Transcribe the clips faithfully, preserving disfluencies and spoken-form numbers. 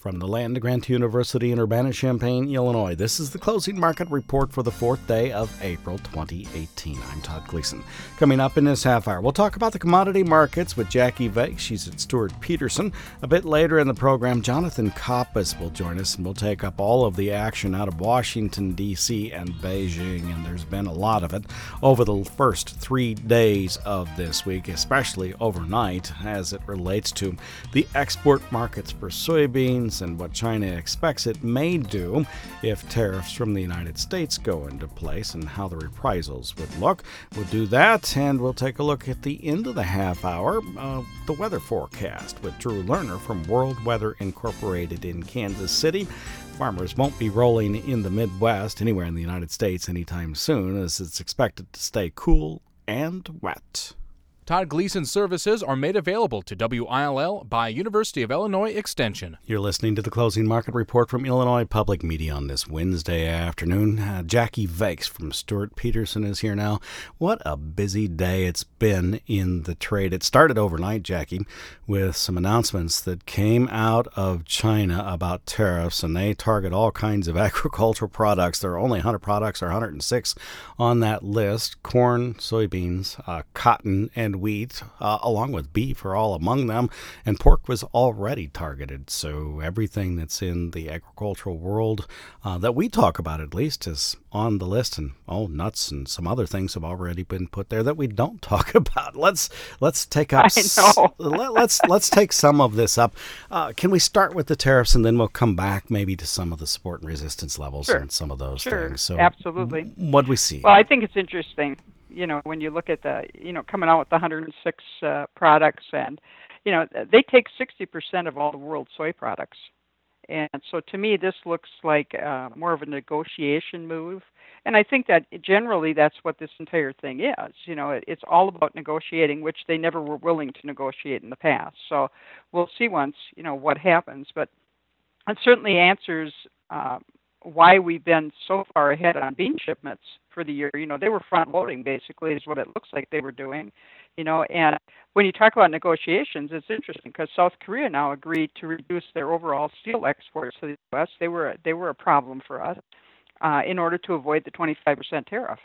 From the land-grant University in Urbana-Champaign, Illinois, this is the closing market report for the fourth day of April twenty eighteen. I'm Todd Gleason. Coming up in this half hour, we'll talk about the commodity markets with Jackie Vake. She's at Stewart Peterson. A bit later in the program, Jonathan Koppas will join us, and we'll take up all of the action out of Washington, D C and Beijing, and there's been a lot of it over the first three days of this week, especially overnight, as it relates to the export markets for soybeans and what China expects it may do if tariffs from the United States go into place and how the reprisals would look. We'll do that, and we'll take a look at the end of the half hour, uh, the weather forecast with Drew Lerner from World Weather Incorporated in Kansas City. Farmers won't be rolling in the Midwest anywhere in the United States anytime soon, as it's expected to stay cool and wet. Todd Gleason services are made available to W I L L by University of Illinois Extension. You're listening to the Closing Market Report from Illinois Public Media on this Wednesday afternoon. Uh, Jackie Vakes from Stewart Peterson is here now. What a busy day it's been in the trade. It started overnight, Jackie, with some announcements that came out of China about tariffs, and they target all kinds of agricultural products. There are only one hundred products, or one hundred six on that list. Corn, soybeans, uh, cotton, and wheat, uh, along with beef, are all among them, and pork was already targeted. So everything that's in the agricultural world uh, that we talk about, at least, is on the list, and oh, nuts and some other things have already been put there that we don't talk about. Let's let's take up. I know. let, let's let's take some of this up. Uh, can we start with the tariffs, and then we'll come back maybe to some of the support and resistance levels Sure. and some of those Sure. things. So Absolutely. What do we see? Well, I think it's interesting, you know, when you look at the, you know, coming out with the one hundred six uh, products, and, you know, they take sixty percent of all the world's soy products. And so to me, this looks like uh, more of a negotiation move. And I think that generally that's what this entire thing is. You know, it, it's all about negotiating, which they never were willing to negotiate in the past. So we'll see once, you know, what happens. But it certainly answers uh, why we've been so far ahead on bean shipments for the year. You know, they were front loading, basically, is what it looks like they were doing. You know, and when you talk about negotiations, it's interesting because South Korea now agreed to reduce their overall steel exports to the U S. They were they were a problem for us uh, in order to avoid the twenty-five percent tariff.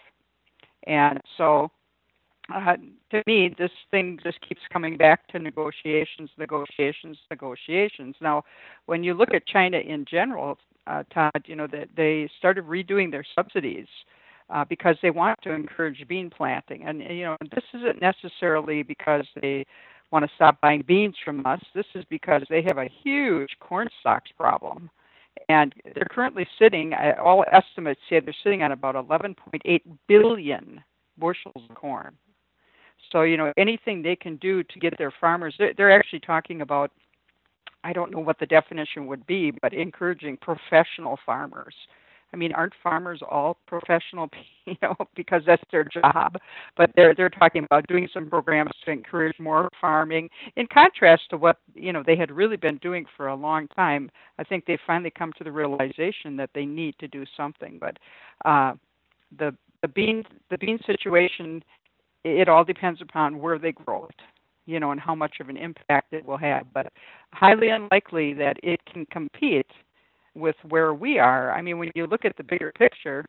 And so, uh, to me, this thing just keeps coming back to negotiations, negotiations, negotiations. Now, when you look at China in general, uh, Todd, you know that they started redoing their subsidies. Uh, because they want to encourage bean planting. And, you know, this isn't necessarily because they want to stop buying beans from us. This is because they have a huge corn stocks problem. And they're currently sitting, all estimates say they're sitting on about eleven point eight billion bushels of corn. So, you know, anything they can do to get their farmers, they're, they're actually talking about, I don't know what the definition would be, but encouraging professional farmers. I mean, aren't farmers all professional, you know, because that's their job? But they're they're talking about doing some programs to encourage more farming. In contrast to what, you know, they had really been doing for a long time, I think they finally come to the realization that they need to do something. But uh, the the bean the bean situation, it all depends upon where they grow it, you know, and how much of an impact it will have. But highly unlikely that it can compete with where we are. I mean, when you look at the bigger picture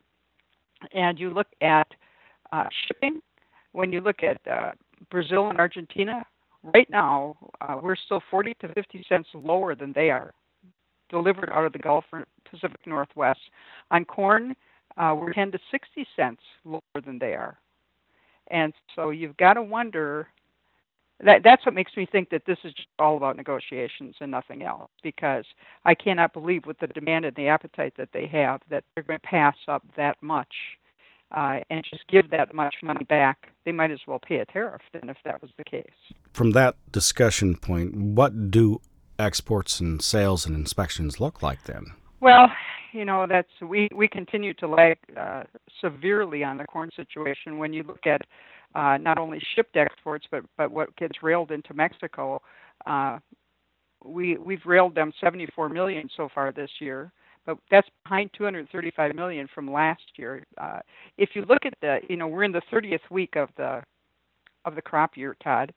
and you look at uh, shipping, when you look at uh, Brazil and Argentina, right now uh, we're still forty to fifty cents lower than they are, delivered out of the Gulf or Pacific Northwest. On corn, uh, we're ten to sixty cents lower than they are. And so you've got to wonder, That, that's what makes me think that this is just all about negotiations and nothing else, because I cannot believe with the demand and the appetite that they have that they're going to pass up that much uh, and just give that much money back. They might as well pay a tariff then if that was the case. From that discussion point, what do exports and sales and inspections look like then? Well, you know, that's we, we continue to lag uh, severely on the corn situation. When you look at Uh, not only shipped exports, but, but what gets railed into Mexico. Uh, we, we've railed them seventy-four million so far this year, but that's behind two hundred thirty-five million from last year. Uh, if you look at the, you know, we're in the thirtieth week of the of the crop year, Todd,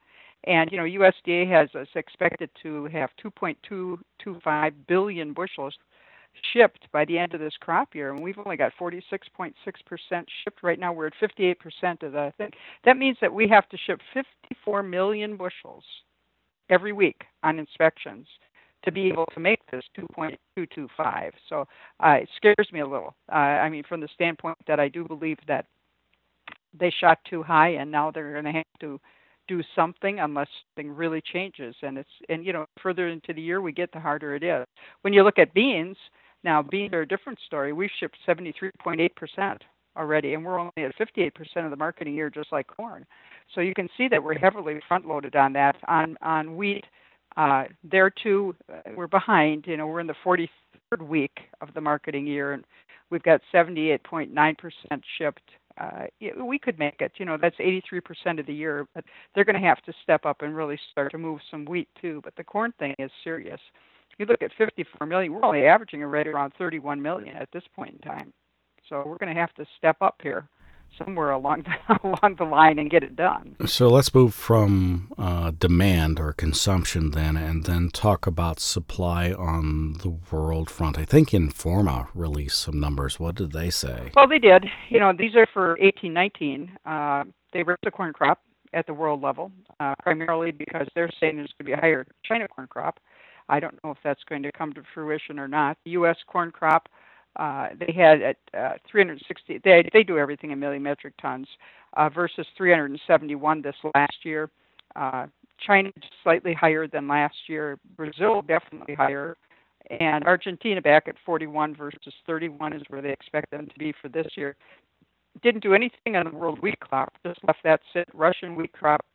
And, you know, U S D A has us expected to have two point two two five billion bushels shipped by the end of this crop year, and we've only got forty-six point six percent shipped right now. We're at fifty-eight percent of the thing. That means that we have to ship fifty-four million bushels every week on inspections to be able to make this two point two two five. So uh, it scares me a little. Uh, I mean, from the standpoint that I do believe that they shot too high, and now they're going to have to do something unless something really changes. And it's and you know, further into the year we get, the harder it is. When you look at beans, now beans are a different story. We've shipped seventy-three point eight percent already, and we're only at fifty-eight percent of the marketing year, just like corn. So you can see that we're heavily front-loaded on that. On on wheat, uh, there too, uh, we're behind. You know, we're in the forty-third week of the marketing year, and we've got seventy-eight point nine percent shipped. Uh, we could make it. You know, that's eighty-three percent of the year, but they're going to have to step up and really start to move some wheat too. But the corn thing is serious. You look at fifty-four million, we're only averaging a rate around thirty-one million at this point in time. So we're going to have to step up here somewhere along the, along the line and get it done. So let's move from uh, demand or consumption then, and then talk about supply on the world front. I think Informa released some numbers. What did they say? Well, they did. You know, these are for eighteen nineteen. Uh, they raised the corn crop at the world level, uh, primarily because they're saying there's going to be a higher China corn crop. I don't know if that's going to come to fruition or not. The U S corn crop, uh, they had at uh, three hundred sixty, they, they do everything in million metric tons, uh, versus three hundred seventy-one this last year. Uh, China slightly higher than last year. Brazil definitely higher. And Argentina back at forty-one versus thirty-one is where they expect them to be for this year. Didn't do anything on the world wheat crop, just left that sit. Russian wheat crop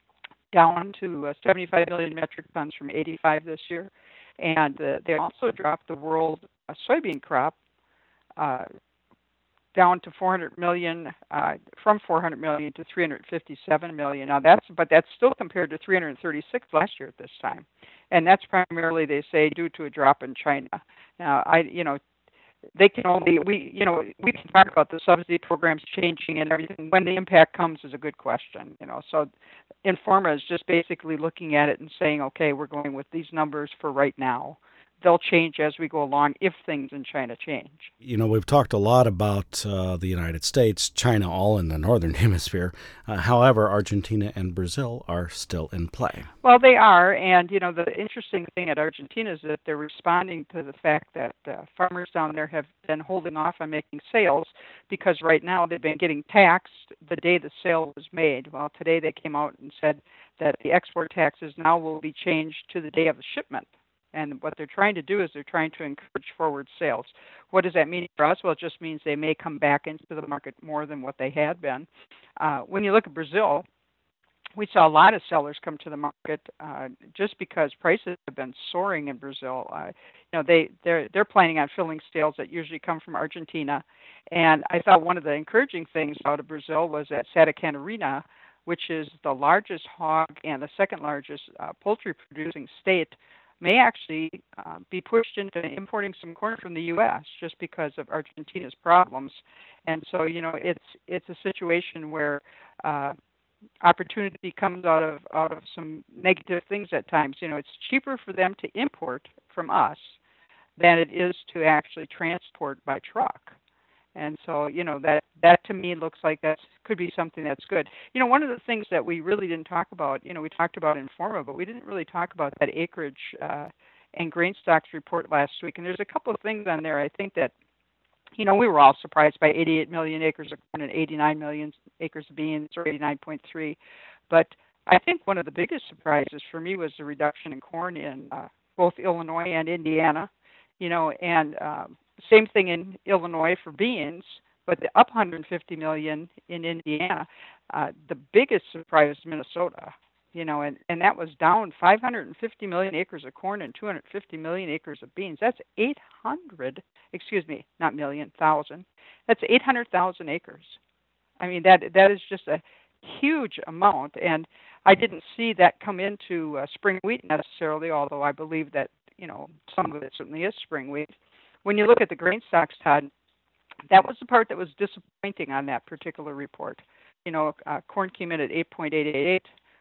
down to uh, seventy-five million metric tons from eighty-five this year. And uh, they also dropped the world uh, soybean crop uh, down to four hundred million, uh, from four hundred million to three hundred fifty-seven million. Now that's, but that's still compared to three hundred thirty-six last year at this time. And that's primarily, they say, due to a drop in China. Now, I, you know, they can only, we, you know, we can talk about the subsidy programs changing and everything. When the impact comes is a good question, you know. So Informa is just basically looking at it and saying, okay, we're going with these numbers for right now. They'll change as we go along if things in China change. You know, we've talked a lot about uh, the United States, China, all in the northern hemisphere. Uh, however, Argentina and Brazil are still in play. Well, they are. And, you know, the interesting thing at Argentina is that they're responding to the fact that uh, farmers down there have been holding off on making sales because right now they've been getting taxed the day the sale was made. Well, today they came out and said that the export taxes now will be changed to the day of the shipment. And what they're trying to do is they're trying to encourage forward sales. What does that mean for us? Well, it just means they may come back into the market more than what they had been. Uh, when you look at Brazil, we saw a lot of sellers come to the market uh, just because prices have been soaring in Brazil. Uh, you know, they they're they're planning on filling sales that usually come from Argentina. And I thought one of the encouraging things out of Brazil was that Santa Catarina, which is the largest hog and the second largest uh, poultry producing state, may actually uh, be pushed into importing some corn from the U S just because of Argentina's problems. And so, you know, it's it's a situation where uh, opportunity comes out of out of some negative things at times. You know, it's cheaper for them to import from us than it is to actually transport by truck. And so, you know, that, that to me looks like that could be something that's good. You know, one of the things that we really didn't talk about, you know, we talked about Informa, but we didn't really talk about that acreage uh, and grain stocks report last week. And there's a couple of things on there I think that, you know, we were all surprised by eighty-eight million acres of corn and eighty-nine million acres of beans, or eighty-nine point three. But I think one of the biggest surprises for me was the reduction in corn in uh, both Illinois and Indiana, you know, and um, same thing in Illinois for beans, but the up one hundred fifty million in Indiana. Uh, the biggest surprise was Minnesota, you know, and, and that was down five hundred fifty million acres of corn and two hundred fifty million acres of beans. That's eight hundred, excuse me, not million, thousand. That's eight hundred thousand acres. I mean, that that is just a huge amount, and I didn't see that come into uh, spring wheat necessarily, although I believe that, you know, some of it certainly is spring wheat. When you look at the grain stocks, Todd, that was the part that was disappointing on that particular report. You know, uh, corn came in at eight point eight eight eight,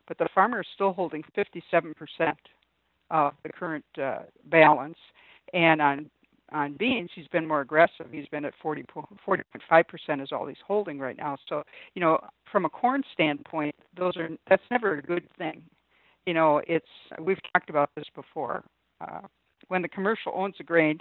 but the farmer is still holding fifty-seven percent of the current uh, balance. And on on beans, he's been more aggressive. He's been at forty point five percent is all he's holding right now. So, you know, from a corn standpoint, those are that's never a good thing. You know, it's we've talked about this before. Uh, when the commercial owns a grain,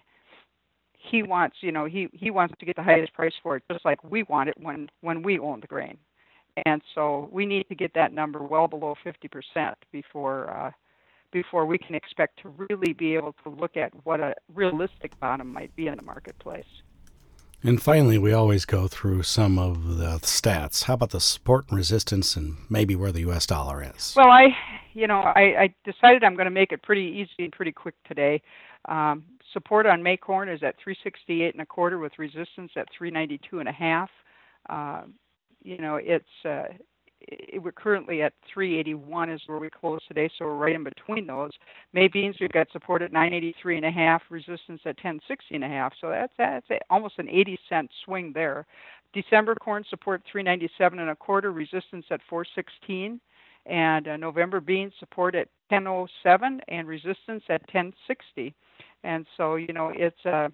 he wants, you know, he, he wants to get the highest price for it, just like we want it when, when we own the grain. And so we need to get that number well below fifty percent before uh, before we can expect to really be able to look at what a realistic bottom might be in the marketplace. And finally, we always go through some of the stats. How about the support and resistance and maybe where the U S dollar is? Well, I, you know, I, I decided I'm going to make it pretty easy and pretty quick today. Um, support on May corn is at three sixty-eight and a quarter with resistance at three ninety-two and a half. Uh, you know, it's uh, it, we're currently at three eighty-one is where we close today, so we're right in between those. May beans, we've got support at nine eighty-three and a half, resistance at ten sixty and a half. So that's that's a, almost an eighty cent swing there. December corn support three ninety-seven and a quarter, resistance at four sixteen, and uh, November beans support at ten oh seven and resistance at ten sixty. And so, you know, it's a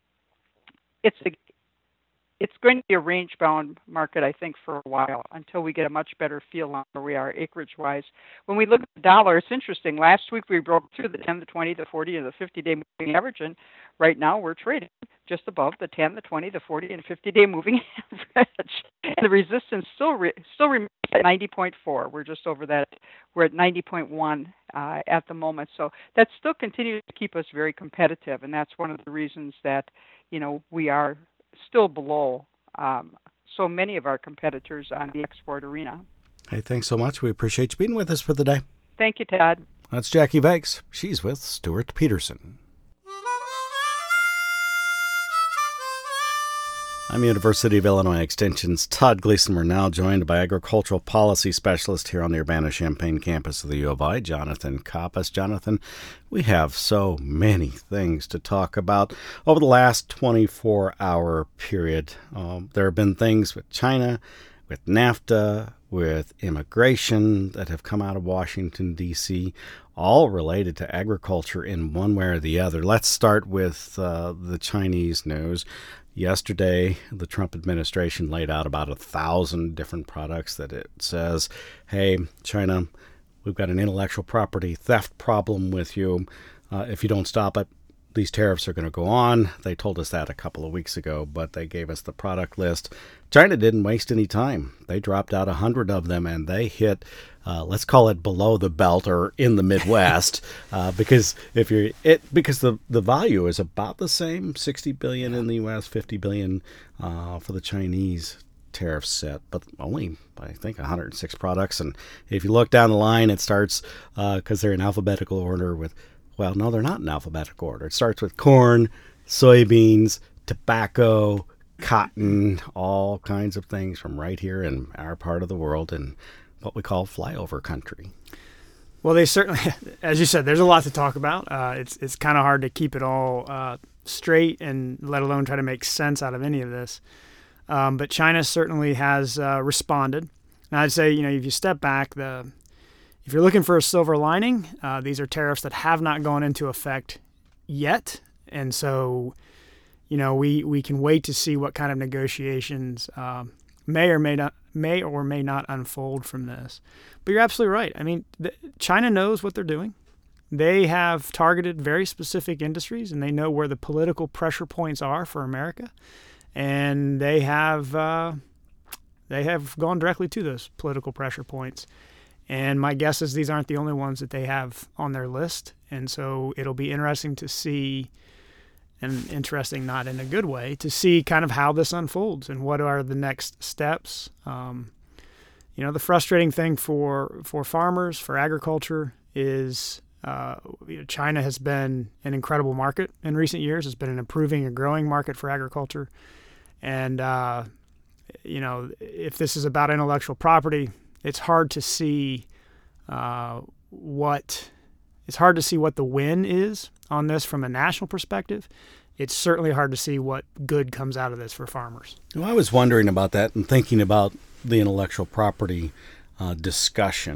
it's a It's going to be a range-bound market, I think, for a while until we get a much better feel on where we are acreage-wise. When we look at the dollar, it's interesting. Last week we broke through the ten, the twenty, the forty, and the fifty-day moving average, and right now we're trading just above the ten, the twenty, the forty, and fifty-day moving average. And the resistance still re- still remains at ninety point four. We're just over that. We're at ninety point one uh, at the moment. So that still continues to keep us very competitive, and that's one of the reasons that, you know, we are still below um, so many of our competitors on the export arena. Hey, thanks so much. We appreciate you being with us for the day. Thank you, Todd. That's Jackie Vakes. She's with Stuart Peterson. I'm University of Illinois Extension's Todd Gleason. We're now joined by Agricultural Policy Specialist here on the Urbana-Champaign campus of the U of I, Jonathan Copus. Jonathan, we have so many things to talk about. Over the last twenty-four hour period, um, there have been things with China, with NAFTA, with immigration that have come out of Washington, D C, all related to agriculture in one way or the other. Let's start with uh, the Chinese news. Yesterday, the Trump administration laid out about a thousand different products that it says, hey, China, we've got an intellectual property theft problem with you. Uh, if you don't stop it, these tariffs are going to go on. They told us that a couple of weeks ago, but they gave us the product list. China didn't waste any time. They dropped out a hundred of them, and they hit, uh, let's call it below the belt or in the Midwest, uh, because if you're it because the the value is about the same, sixty billion in the U S, fifty billion uh, for the Chinese tariff set, but only I think one hundred six products. And if you look down the line, it starts because uh, they're in alphabetical order with. Well, no, they're not in alphabetical order. It starts with corn, soybeans, tobacco, cotton, all kinds of things from right here in our part of the world in what we call flyover country. Well, they certainly, as you said, there's a lot to talk about. Uh, it's it's kind of hard to keep it all uh, straight and let alone try to make sense out of any of this. Um, but China certainly has uh, responded. And I'd say, you know, if you step back, the If you're looking for a silver lining, uh, these are tariffs that have not gone into effect yet. And so, you know, we, we can wait to see what kind of negotiations um, may or may not may or may not unfold from this. But you're absolutely right. I mean, the, China knows what they're doing. They have targeted very specific industries, and they know where the political pressure points are for America. And they have uh, they have gone directly to those political pressure points. And my guess is these aren't the only ones that they have on their list. And so it'll be interesting to see, and interesting not in a good way, to see kind of how this unfolds and what are the next steps. Um, you know, the frustrating thing for, for farmers, for agriculture, is uh, you know, China has been an incredible market in recent years. It's been an improving and growing market for agriculture. And, uh, you know, if this is about intellectual property, it's hard to see uh, what it's hard to see what the win is on this from a national perspective. It's certainly hard to see what good comes out of this for farmers. Well, I was wondering about that and thinking about the intellectual property uh, discussion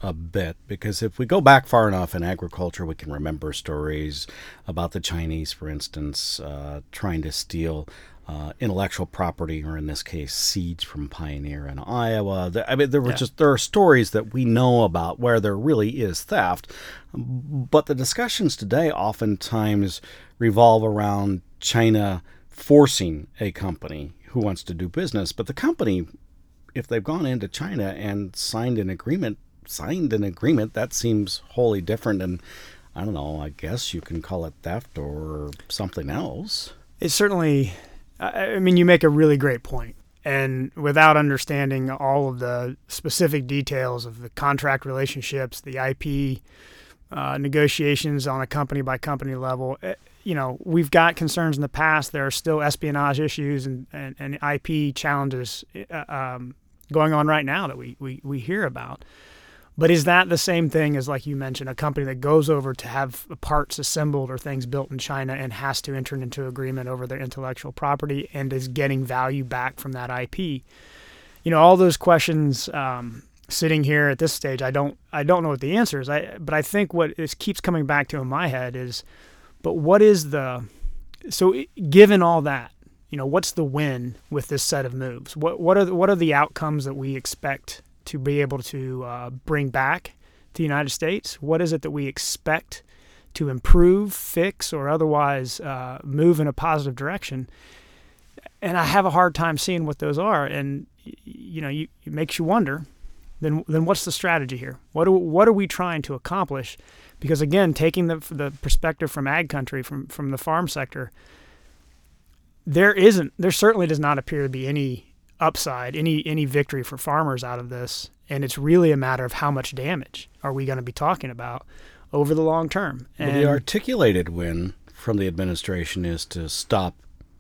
a bit, because if we go back far enough in agriculture, we can remember stories about the Chinese, for instance, uh, trying to steal uh, intellectual property, or in this case, seeds from Pioneer in Iowa. I mean, there were yeah. just there are stories that we know about where there really is theft, but the discussions today oftentimes revolve around China forcing a company who wants to do business, but the company, if they've gone into China and signed an agreement, signed an agreement, that seems wholly different. And I don't know, I guess you can call it theft or something else. It certainly, I mean, you make a really great point. And without understanding all of the specific details of the contract relationships, the I P uh, negotiations on a company by company level, you know, we've got concerns in the past. There are still espionage issues and, and, and I P challenges uh, um, going on right now that we, we, we hear about. But is that the same thing as, like you mentioned, a company that goes over to have parts assembled or things built in China and has to enter into agreement over their intellectual property and is getting value back from that I P? You know, all those questions um, sitting here at this stage, I don't I don't know what the answer is. I, but I think what is keeps coming back to in my head is, but what is the – so given all that, you know, what's the win with this set of moves? What what are the, what are the outcomes that we expect to be able to uh, bring back to the United States? What is it that we expect to improve, fix, or otherwise uh, move in a positive direction? And I have a hard time seeing what those are. And, you know, you, it makes you wonder, then then what's the strategy here? What, do, what are we trying to accomplish? Because, again, taking the the perspective from ag country, from, from the farm sector, there isn't, there certainly does not appear to be any upside, any any victory for farmers out of this, and it's really a matter of how much damage are we going to be talking about over the long term. And well, the articulated win from the administration is to stop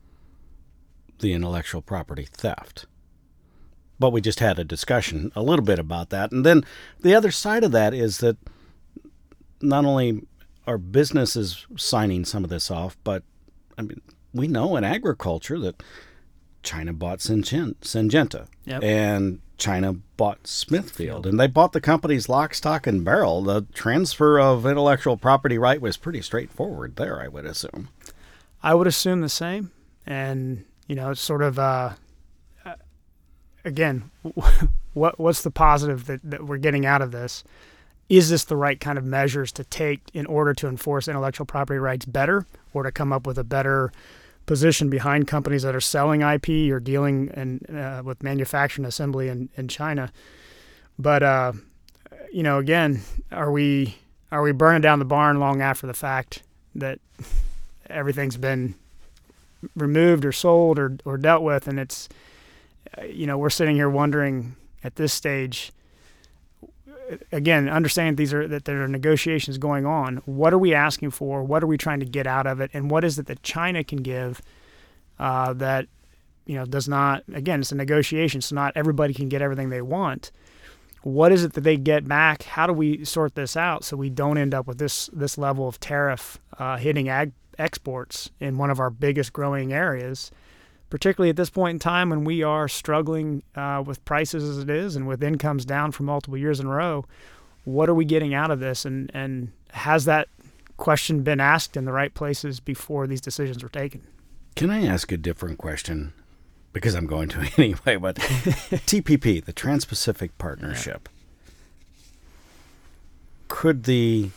the intellectual property theft. But we just had a discussion a little bit about that. And then the other side of that is that not only are businesses signing some of this off, but I mean, we know in agriculture that China bought Syngenta, yep. and China bought Smithfield, and they bought the companies lock, stock, and barrel. The transfer of intellectual property right was pretty straightforward there, I would assume. I would assume the same. And, you know, it's sort of, uh, again, what what's the positive that, that we're getting out of this? Is this the right kind of measures to take in order to enforce intellectual property rights better, or to come up with a better position behind companies that are selling I P or dealing in, uh, with manufacturing assembly in, in China? But, uh, you know, again, are we are we burning down the barn long after the fact that everything's been removed or sold or, or dealt with? And it's, you know, we're sitting here wondering at this stage, again, understand these are that there are negotiations going on. What are we asking for? What are we trying to get out of it? And what is it that China can give uh, that, you know, does not, again, it's a negotiation, so not everybody can get everything they want. What is it that they get back? How do we sort this out so we don't end up with this this level of tariff uh, hitting ag exports in one of our biggest growing areas, particularly at this point in time when we are struggling uh, with prices as it is and with incomes down for multiple years in a row? What are we getting out of this? And, and has that question been asked in the right places before these decisions were taken? Can I ask a different question? Because I'm going to anyway, but T P P, the Trans-Pacific Partnership, yeah. Could the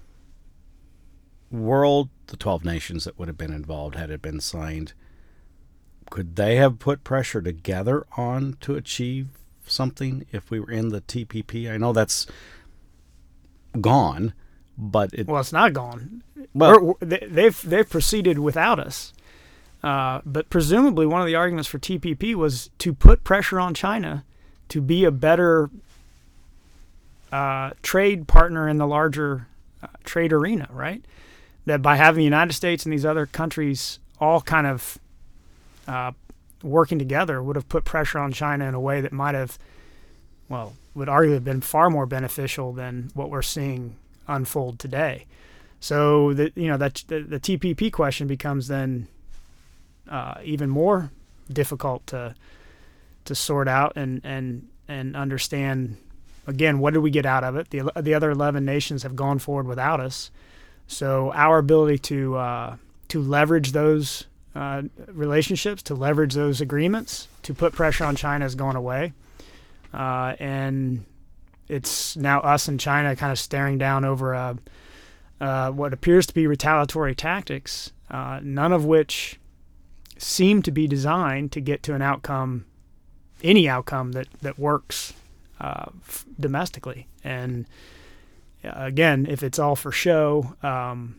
world, the twelve nations that would have been involved had it been signed, could they have put pressure together on to achieve something if we were in the T P P? I know that's gone, but it... Well, it's not gone. Well, we're, they, they've they've proceeded without us. Uh, but presumably one of the arguments for T P P was to put pressure on China to be a better uh, trade partner in the larger uh, trade arena, right? That by having the United States and these other countries all kind of uh, working together would have put pressure on China in a way that might have, well, would arguably have been far more beneficial than what we're seeing unfold today. So, the, you know, that the, the T P P question becomes then Uh, even more difficult to to sort out and and and understand again, what did we get out of it? The the other eleven nations have gone forward without us. So our ability to uh, to leverage those uh, relationships, to leverage those agreements, to put pressure on China has gone away. Uh, and it's now us and China kind of staring down over a, uh, what appears to be retaliatory tactics, uh, none of which seem to be designed to get to an outcome, any outcome that, that works uh, f- domestically. And uh, again, if it's all for show, um,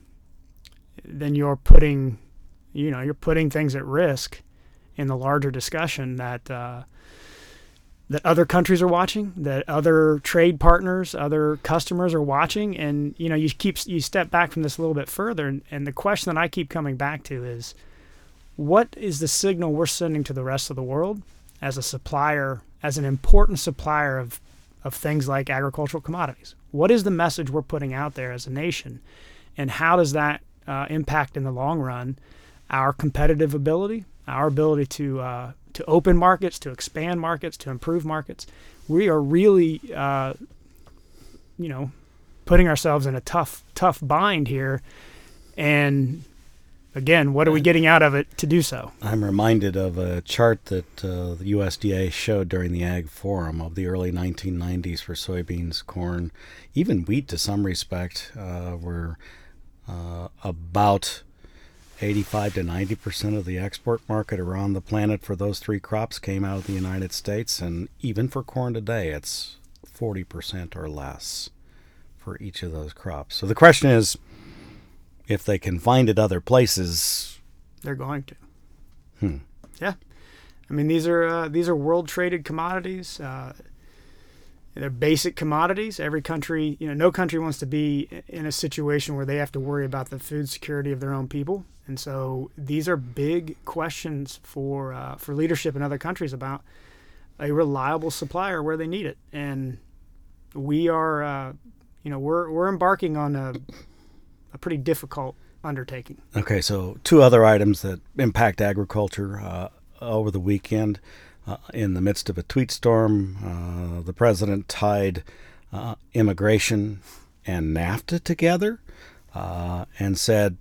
then you're putting, you know, you're putting things at risk in the larger discussion that uh, that other countries are watching, that other trade partners, other customers are watching. And, you know, you keep you step back from this a little bit further. And, and the question that I keep coming back to is, what is the signal we're sending to the rest of the world as a supplier, as an important supplier of, of things like agricultural commodities? What is the message we're putting out there as a nation? And how does that uh, impact in the long run our competitive ability, our ability to uh, to open markets, to expand markets, to improve markets? We are really, uh, you know, putting ourselves in a tough, tough bind here. And again, what are we getting out of it to do so? I'm reminded of a chart that uh, the U S D A showed during the Ag Forum of the early nineteen nineties for soybeans, corn, even wheat to some respect, uh, were uh, about eighty-five to ninety percent of the export market around the planet for those three crops came out of the United States. And even for corn today, it's forty percent or less for each of those crops. So the question is, if they can find it other places, they're going to. Hmm. Yeah. I mean, these are uh, these are world traded commodities. Uh, they're basic commodities. Every country, you know, no country wants to be in a situation where they have to worry about the food security of their own people. And so these are big questions for uh, for leadership in other countries about a reliable supplier where they need it. And we are, uh, you know, we're we're embarking on a a pretty difficult undertaking. Okay, so two other items that impact agriculture uh, over the weekend. Uh, in the midst of a tweet storm, uh, the president tied uh, immigration and NAFTA together uh, and said,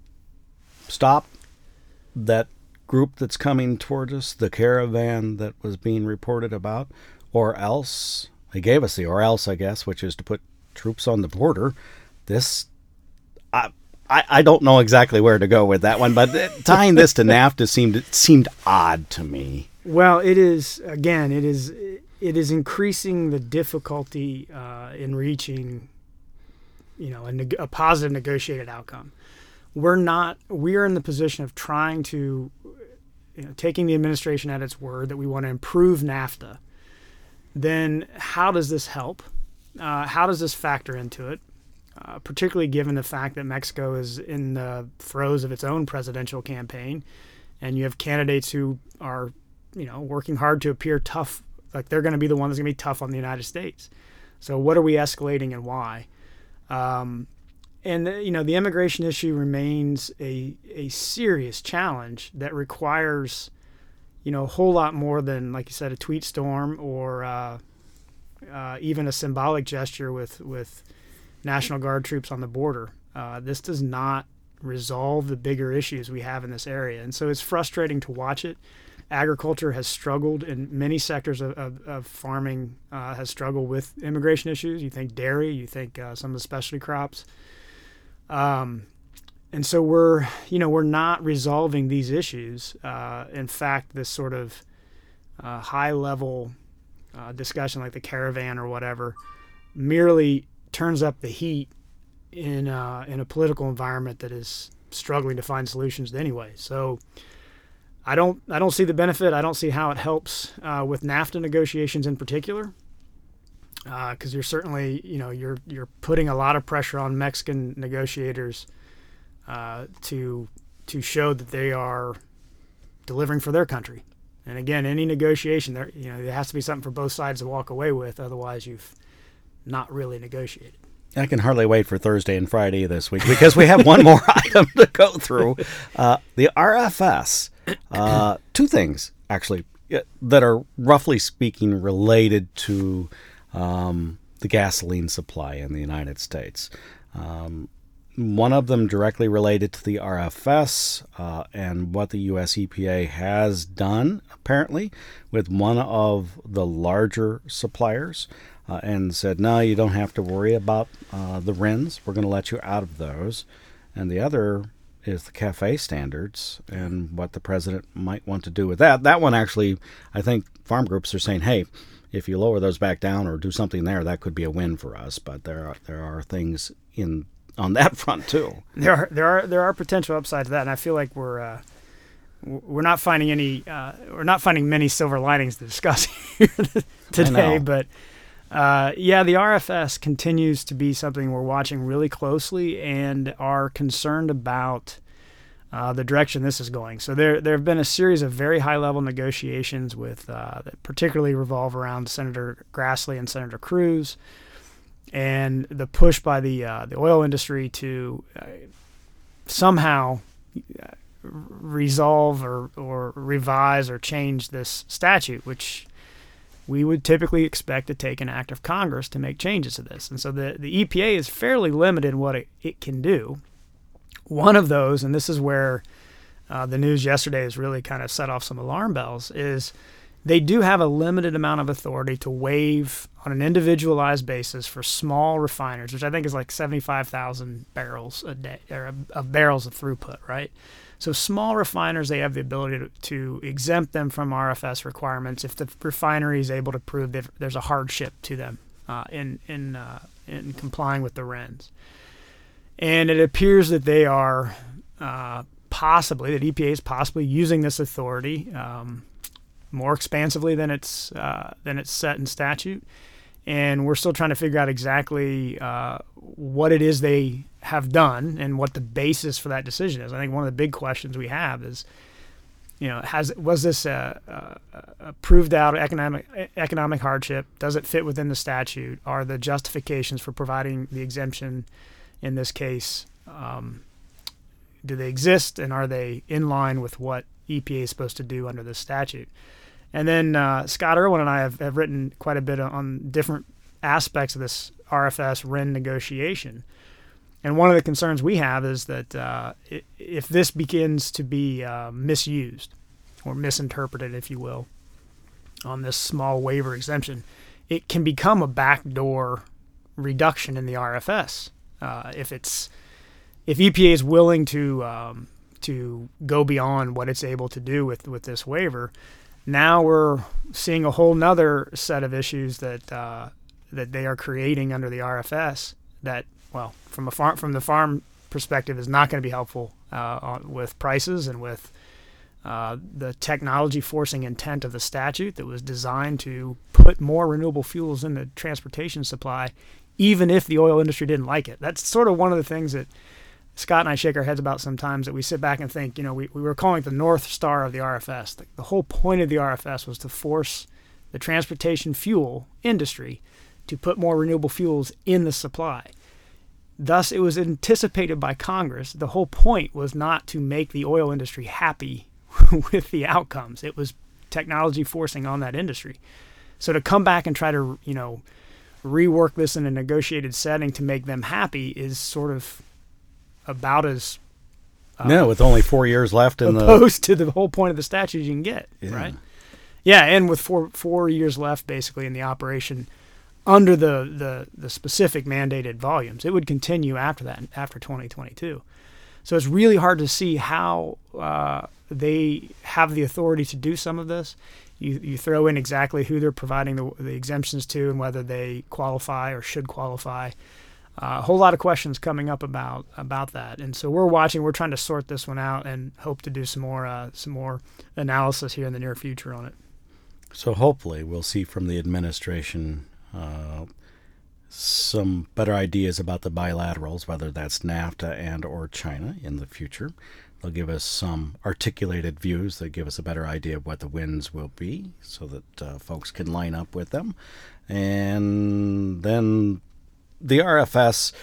stop that group that's coming toward us, the caravan that was being reported about, or else, he gave us the or else, I guess, which is to put troops on the border. This, I, I, I don't know exactly where to go with that one, but tying this to NAFTA seemed seemed odd to me. Well, it is, again, it is it is increasing the difficulty uh, in reaching, you know, a, neg- a positive negotiated outcome. We're not, we are in the position of trying to, you know, taking the administration at its word that we want to improve NAFTA. Then how does this help? Uh, how does this factor into it? Uh, particularly given the fact that Mexico is in the throes of its own presidential campaign, and you have candidates who are, you know, working hard to appear tough, like they're going to be the one that's going to be tough on the United States. So what are we escalating and why? Um, and, you know, the immigration issue remains a a serious challenge that requires, you know, a whole lot more than, like you said, a tweet storm or uh, uh, even a symbolic gesture with, with National Guard troops on the border. Uh, this does not resolve the bigger issues we have in this area. And so it's frustrating to watch it. Agriculture has struggled, and many sectors of, of, of farming uh, has struggled with immigration issues. You think dairy, you think uh, some of the specialty crops. Um, and so we're, you know, we're not resolving these issues. Uh, in fact, this sort of uh, high-level uh, discussion like the caravan or whatever merely turns up the heat in uh, in a political environment that is struggling to find solutions anyway. So I don't I don't see the benefit. I don't see how it helps uh, with NAFTA negotiations in particular, because uh, you're certainly, you know, you're you're putting a lot of pressure on Mexican negotiators uh, to to show that they are delivering for their country. And again, any negotiation, there, you know, there has to be something for both sides to walk away with. Otherwise, you've not really negotiated. I can hardly wait for Thursday and Friday this week because we have one more item to go through. Uh, the R F S, uh, two things actually that are roughly speaking related to um, the gasoline supply in the United States. Um, one of them directly related to the R F S uh, and what the U S E P A has done, apparently, with one of the larger suppliers, uh, and said, no, you don't have to worry about uh, the R I Ns. We're going to let you out of those. And the other is the CAFE standards and what the president might want to do with that. That one actually, I think farm groups are saying, hey, if you lower those back down or do something there, that could be a win for us. But there are there are things in on that front too. There are there are there are potential upsides to that, and I feel like we're uh, we're not finding any uh, we're not finding many silver linings to discuss here today. But uh, yeah, the R F S continues to be something we're watching really closely and are concerned about uh, the direction this is going. So there there have been a series of very high level negotiations with uh, that particularly revolve around Senator Grassley and Senator Cruz, and the push by the uh, the oil industry to uh, somehow uh, resolve or, or revise or change this statute, which we would typically expect to take an act of Congress to make changes to this. And so the, the E P A is fairly limited in what it, it can do. One of those, and this is where uh, the news yesterday has really kind of set off some alarm bells, is they do have a limited amount of authority to waive on an individualized basis for small refiners, which I think is like seventy-five thousand barrels a day, or of barrels of throughput, right? So small refiners, they have the ability to, to exempt them from R F S requirements if the refinery is able to prove that there's a hardship to them uh, in in uh, in complying with the R I Ns. And it appears that they are uh, possibly, that E P A is possibly using this authority um, more expansively than it's uh, than it's set in statute. And we're still trying to figure out exactly uh, what it is they have done and what the basis for that decision is. I think one of the big questions we have is, you know, has was this a, a, a proved out economic economic hardship? Does it fit within the statute? Are the justifications for providing the exemption in this case, um, do they exist, and are they in line with what E P A is supposed to do under this statute? And then uh, Scott Irwin and I have, have written quite a bit on different aspects of this R F S R I N negotiation. And one of the concerns we have is that uh, if this begins to be uh, misused or misinterpreted, if you will, on this small waiver exemption, it can become a backdoor reduction in the R F S. Uh, if it's if E P A is willing to um, to go beyond what it's able to do with, with this waiver, now we're seeing a whole nother set of issues that uh, that they are creating under the R F S that, well, from a farm from the farm perspective, is not going to be helpful uh, on, with prices and with uh, the technology forcing intent of the statute that was designed to put more renewable fuels in the transportation supply, even if the oil industry didn't like it. That's sort of one of the things that Scott and I shake our heads about sometimes, that we sit back and think, you know, we, we were calling it the North Star of the R F S. The, the whole point of the R F S was to force the transportation fuel industry to put more renewable fuels in the supply. Thus, it was anticipated by Congress. The whole point was not to make the oil industry happy with the outcomes. It was technology forcing on that industry. So to come back and try to, you know, rework this in a negotiated setting to make them happy is sort of about as uh, no, with only four years left in opposed the to the whole point of the statute you can get, yeah. right? Yeah, and with four four years left basically in the operation under the, the, the specific mandated volumes, it would continue after that, after twenty twenty-two. So it's really hard to see how uh, they have the authority to do some of this. You you throw in exactly who they're providing the, the exemptions to and whether they qualify or should qualify. Uh, a whole lot of questions coming up about about that, and so we're watching. We're trying to sort this one out and hope to do some more uh, some more analysis here in the near future on it. So hopefully we'll see from the administration uh, some better ideas about the bilaterals, whether that's NAFTA and or China in the future. They'll give us some articulated views that give us a better idea of what the wins will be so that uh, folks can line up with them. And then the R F S,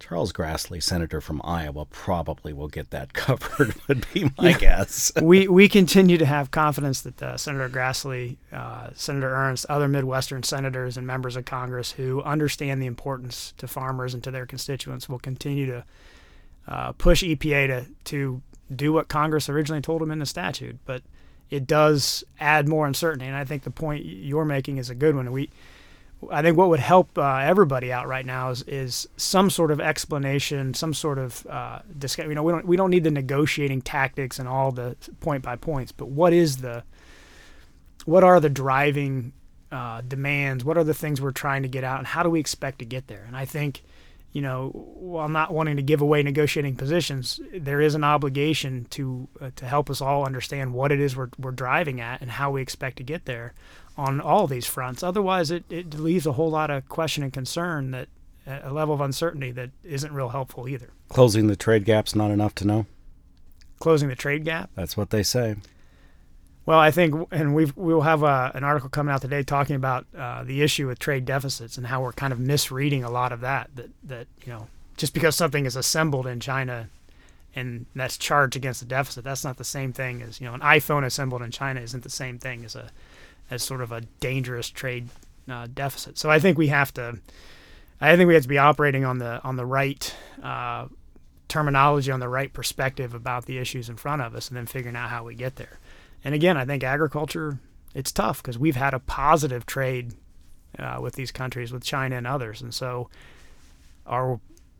Charles Grassley, senator from Iowa, probably will get that covered, would be my yeah. guess. we we continue to have confidence that uh, Senator Grassley, uh, Senator Ernst, other Midwestern senators and members of Congress who understand the importance to farmers and to their constituents will continue to uh, push E P A to, to do what Congress originally told them in the statute. But it does add more uncertainty, and I think the point you're making is a good one. We I think what would help uh, everybody out right now is, is some sort of explanation, some sort of uh, discussion. You know, we don't we don't need the negotiating tactics and all the point by points, but what is the what are the driving uh, demands? What are the things we're trying to get out, and how do we expect to get there? And I think, you know, while not wanting to give away negotiating positions, there is an obligation to uh, to help us all understand what it is we're we're driving at and how we expect to get there on all these fronts. Otherwise, it, it leaves a whole lot of question and concern, that a level of uncertainty that isn't real helpful either. Closing the trade gap's not enough to know? Closing the trade gap? That's what they say. Well, I think, and we've, we will have a, an article coming out today talking about uh, the issue with trade deficits and how we're kind of misreading a lot of that, that, that, you know, just because something is assembled in China and that's charged against the deficit, that's not the same thing as, you know, an iPhone assembled in China isn't the same thing as a as sort of a dangerous trade uh, deficit. So I think we have to, I think we have to be operating on the on the right uh, terminology, on the right perspective about the issues in front of us, and then figuring out how we get there. And again, I think agriculture, it's tough because we've had a positive trade uh, with these countries, with China and others, and so are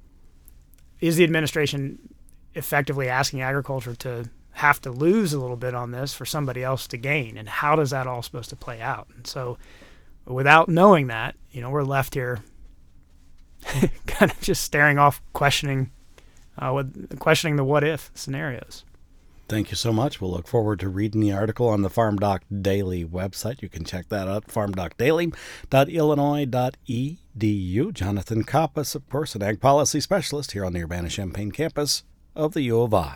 is the administration effectively asking agriculture to have to lose a little bit on this for somebody else to gain, and how does that all supposed to play out? And so without knowing that, you know, we're left here kind of just staring off, questioning uh, with questioning the what if scenarios. Thank you so much. We'll look forward to reading the article on the Farm Doc Daily website. You can check that out, farm doc daily dot illinois dot e d u. Jonathan Koppas, of course, an ag policy specialist here on the Urbana-Champaign campus of the U of I.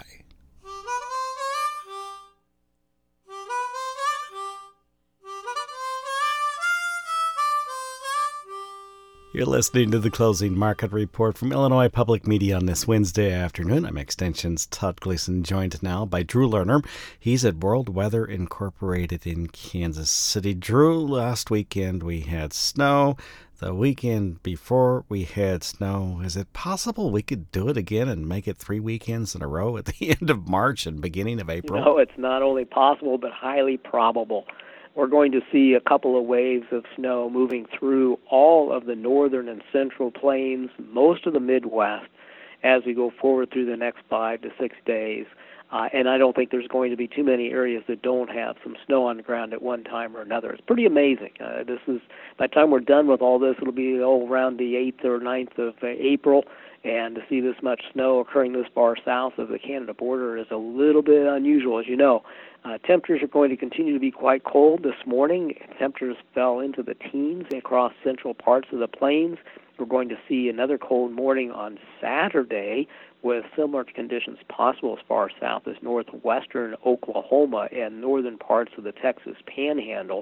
You're listening to the Closing Market Report from Illinois Public Media on this Wednesday afternoon. I'm Extension's Todd Gleason, joined now by Drew Lerner. He's at World Weather Incorporated in Kansas City. Drew, last weekend we had snow. The weekend before we had snow. Is it possible we could do it again and make it three weekends in a row at the end of March and beginning of April? No, it's not only possible but highly probable. We're going to see a couple of waves of snow moving through all of the northern and central plains, most of the Midwest, as we go forward through the next five to six days. Uh, and I don't think there's going to be too many areas that don't have some snow on the ground at one time or another. It's pretty amazing. Uh, this is, by the time we're done with all this, it'll be all around the eighth or ninth of uh, April. And to see this much snow occurring this far south of the Canada border is a little bit unusual, as you know. Uh, temperatures are going to continue to be quite cold this morning. Temperatures fell into the teens across central parts of the plains. We're going to see another cold morning on Saturday with similar conditions possible as far south as northwestern Oklahoma and northern parts of the Texas Panhandle.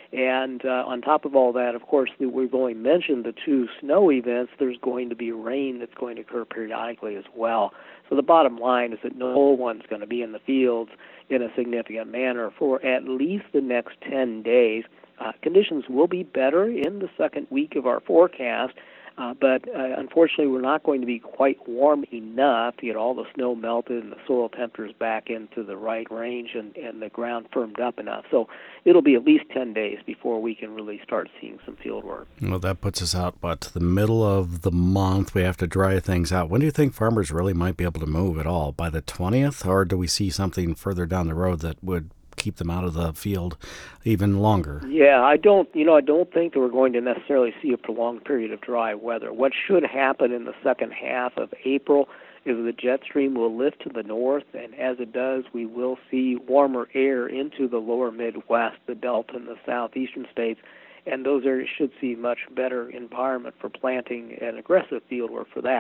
And uh, on top of all that, of course, we've only mentioned the two snow events. There's going to be rain that's going to occur periodically as well. So the bottom line is that no one's going to be in the fields in a significant manner for at least the next ten days. Uh, conditions will be better in the second week of our forecast, uh, but uh, unfortunately we're not going to be quite warm enough to get all the snow melted and the soil temperatures back into the right range and, and the ground firmed up enough. So it'll be at least ten days before we can really start seeing some field work. Well, that puts us out, but to the middle of the month, we have to dry things out. When do you think farmers really might be able to move at all? By the twentieth, or do we see something further down the road that would keep them out of the field even longer? Yeah, I don't, you know, I don't think that we're going to necessarily see a prolonged period of dry weather. What should happen in the second half of April is the jet stream will lift to the north, and as it does, we will see warmer air into the lower Midwest, the Delta, and the southeastern states, and those areas should see much better environment for planting and aggressive field work for that.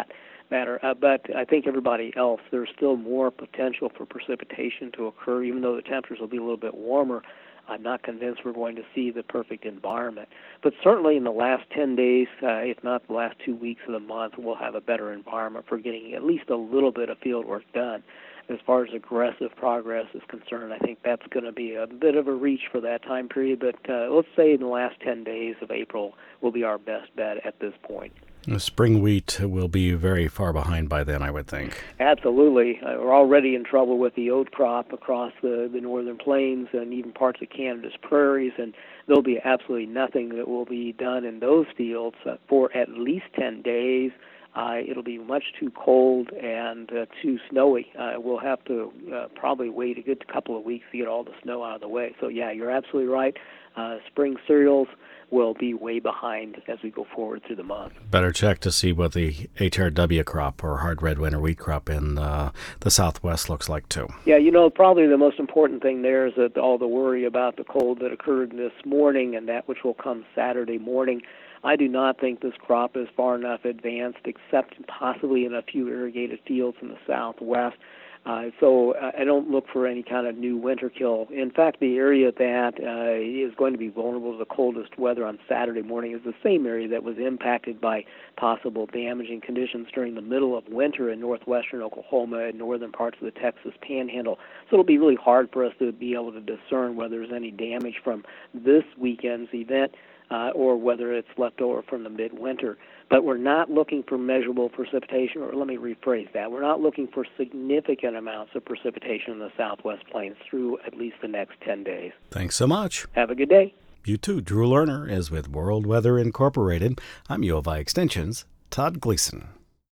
matter. Uh, but I think everybody else, there's still more potential for precipitation to occur, even though the temperatures will be a little bit warmer. I'm not convinced we're going to see the perfect environment. But certainly in the last ten days, uh, if not the last two weeks of the month, we'll have a better environment for getting at least a little bit of field work done. As far as aggressive progress is concerned, I think that's going to be a bit of a reach for that time period. But uh, let's say in the last ten days of April will be our best bet at this point. The spring wheat will be very far behind by then, I would think. Absolutely. Uh, we're already in trouble with the oat crop across the, the northern plains and even parts of Canada's prairies, and there'll be absolutely nothing that will be done in those fields uh, for at least ten days. Uh, it'll be much too cold and uh, too snowy. Uh, we'll have to uh, probably wait a good couple of weeks to get all the snow out of the way. So, yeah, you're absolutely right. Uh, spring cereals will be way behind as we go forward through the month. Better check to see what the H R W crop or hard red winter wheat crop in uh, the Southwest looks like, too. Yeah, you know, probably the most important thing there is that all the worry about the cold that occurred this morning and that which will come Saturday morning. I do not think this crop is far enough advanced, except possibly in a few irrigated fields in the Southwest. Uh, so uh, I don't look for any kind of new winter kill. In fact, the area that uh, is going to be vulnerable to the coldest weather on Saturday morning is the same area that was impacted by possible damaging conditions during the middle of winter in northwestern Oklahoma and northern parts of the Texas Panhandle. So it'll be really hard for us to be able to discern whether there's any damage from this weekend's event uh, or whether it's left over from the midwinter. But we're not looking for measurable precipitation, or let me rephrase that. We're not looking for significant amounts of precipitation in the Southwest Plains through at least the next ten days. Thanks so much. Have a good day. You too. Drew Lerner is with World Weather Incorporated. I'm U of I Extension's Todd Gleason.